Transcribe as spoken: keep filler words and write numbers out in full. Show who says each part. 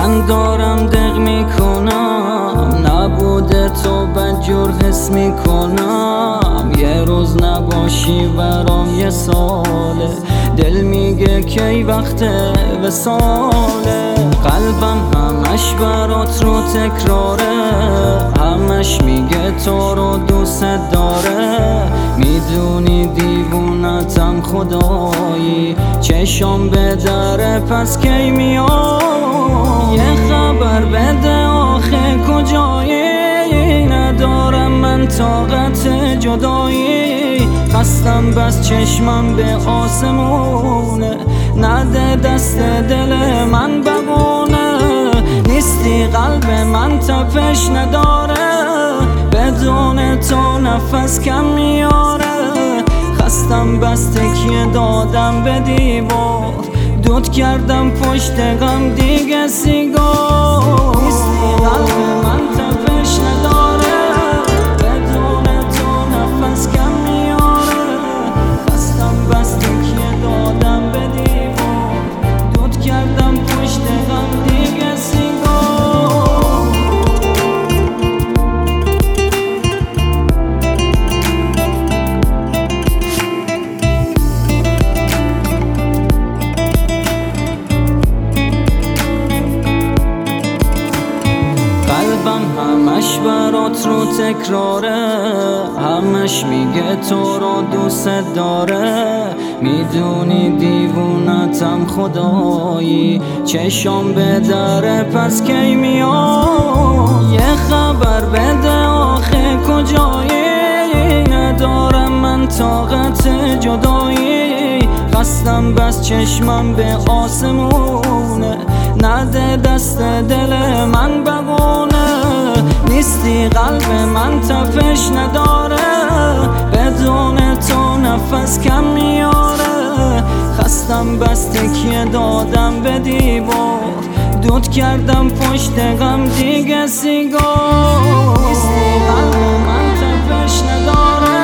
Speaker 1: من دارم دق میکنم، نبوده تو بدجور حس میکنم. یه روز نباشی برام یه ساله، دل میگه کی وقت وصاله. قلبم همش برات رو تکراره، همش میگه تو رو دوست داره. میدونی دیوونتم خدایی، چشم به دره پس کی میای؟ یه خبر بده آخه کجایی؟ ندارم من طاقت جدایی، خستم بس چشمم به آسمونه. نده دست دل من ببونه، نیستی قلب من تپش نداره. بدون تو نفس کم میاره، خستم بس تکیه دادم به دیوار. دود کردم پشت غم دیگه سیگار. نیستی قلب من تپش نداره، بدون تو نفس کم میاره. خستم بس تکیه دادم به دیوار. دود کردم پشت غم دیگه سیگار. همش برات رو تکراره، همش میگه تو رو دوست داره. میدونی دیوونتم خدایی، چشم به دره پس کی میای؟ یه خبر بده آخه کجایی؟ ندارم من طاقت جدایی، خستم بس چشمم به آسمونه. نده دست دل من بگونه، نیستی قلب من تپش نداره. بدون تو نفس کم میاره، خستم بس تکیه دادم به دیوار. دود کردم پشت غم دیگه سیگار. نیستی قلب من تپش نداره،